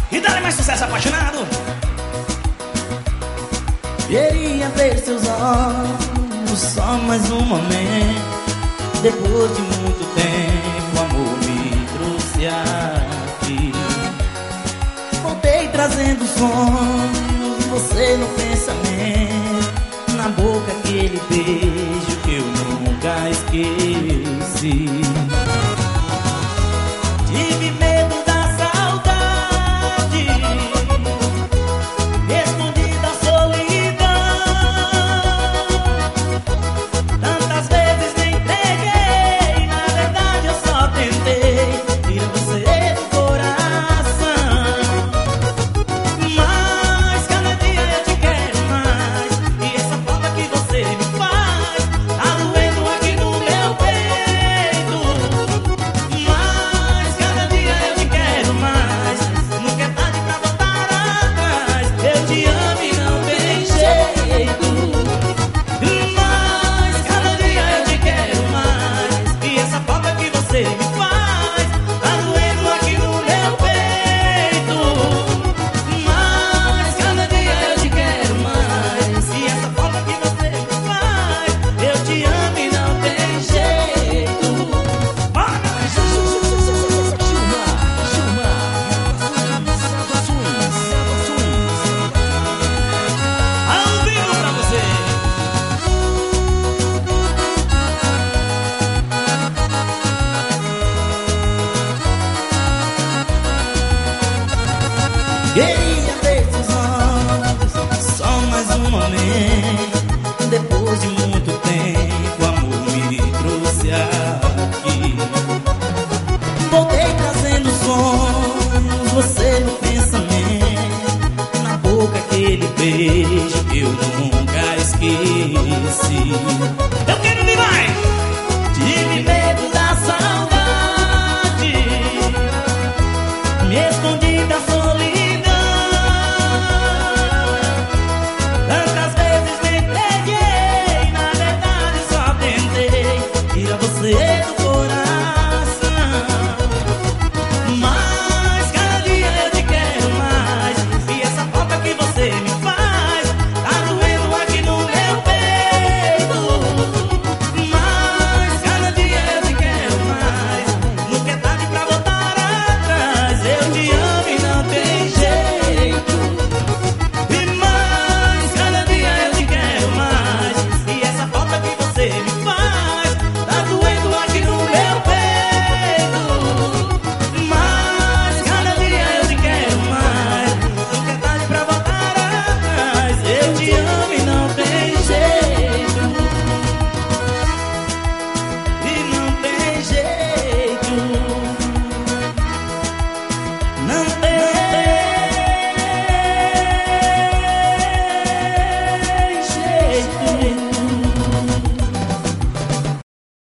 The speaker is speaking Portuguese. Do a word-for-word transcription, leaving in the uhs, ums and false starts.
E dá mais sucesso, apaixonado. Queria ver seus olhos só mais um momento. Depois de muito tempo, o amor me trouxe aqui. Voltei trazendo sonhos, você no pensamento, na boca aquele beijo que eu nunca esqueci. Tive medo da saudade, escondi da solidão. Tantas vezes me entreguei, na verdade eu só tentei tirar você do coração. Mas cada dia eu te quero mais, e essa falta que você me faz tá doendo aqui no meu peito. Mas cada dia eu te quero mais, nunca é tarde pra voltar atrás. Eu te amo e não tem jeito. Mas cada dia eu te quero mais, e essa falta que você me faz tá doendo aqui no meu peito. Mas cada dia eu te quero mais, e essa falta que você me faz, eu te amo e não tem jeito. Ao vivo pra você. Queria